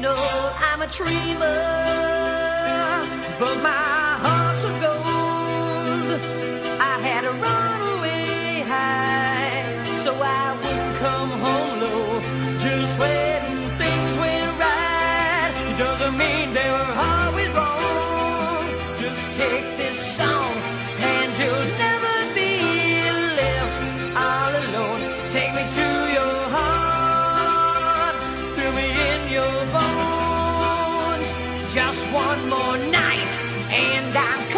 know I'm a dreamer, but my heart's of gold. I had to run away high, so I wouldn't come home low. Just when things went right, it doesn't mean they were always wrong. Just take this song, and you'll never be left all alone. Take me to your heart, fill me in your bones. Just one more night, and I'm